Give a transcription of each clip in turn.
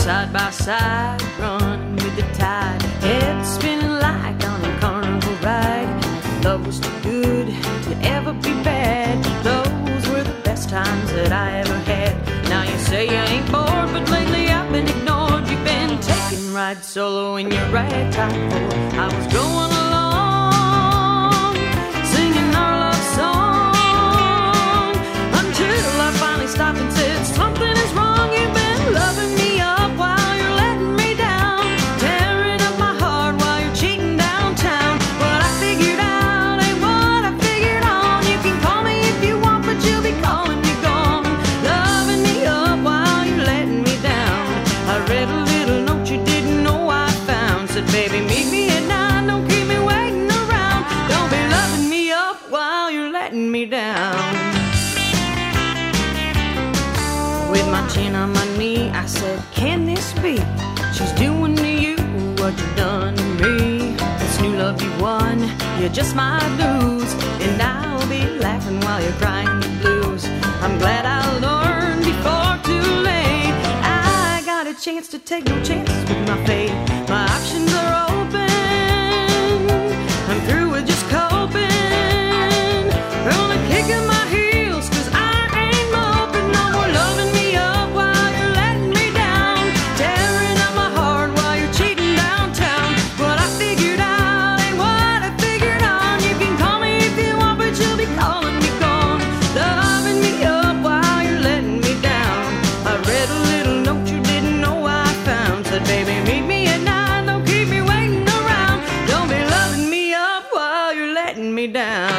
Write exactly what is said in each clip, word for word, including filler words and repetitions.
side by side, running with the tide, head spinning like on a carnival ride. Love was too good to ever be bad. Those were the best times that I ever had. Now you say you ain't bored, but lately I've been ignored. You've been taking rides solo in your ragtime Ford. I was going along, singing our love song, until I finally stopped and said, something is wrong. You've been loving me up while you're letting me down, tearing up my heart while you're cheating downtown. What I figured out ain't what I figured on. You can call me if you want, but you'll be calling me gone, loving me up while you're letting me down. I read a little note you didn't know I found, said, baby, meet me at nine, don't keep me waiting around, don't be loving me up while you're letting me down. With my chin on my knee, I said, can this be? She's doing to you what you've done to me. This new love you won, you just might lose, and I'll be laughing while you're crying the blues. I'm glad I learned before too late. I got a chance to take no chances with my fate. My options are open, I'm through with just coping. Gonna kick in my heels, cause I ain't moping. No more loving me up while you're letting me down, tearing up my heart while you're cheating downtown. What I figured out ain't what I figured on. You can call me if you want, but you'll be calling me gone, loving me up while you're letting me down. I read a little note you didn't know I found, said, baby, meet me at nine, don't keep me waiting around, don't be loving me up while you're letting me down.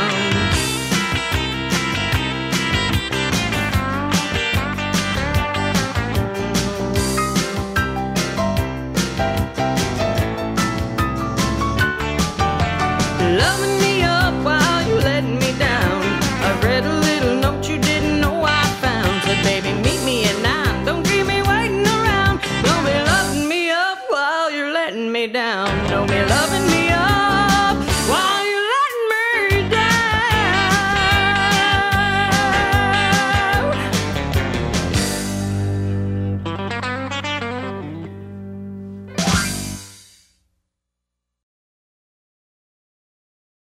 Loving me up while you're letting me down. I read a little note you didn't know I found, said, baby, meet me at nine, don't keep me waiting around, don't be loving me up while you're letting me down.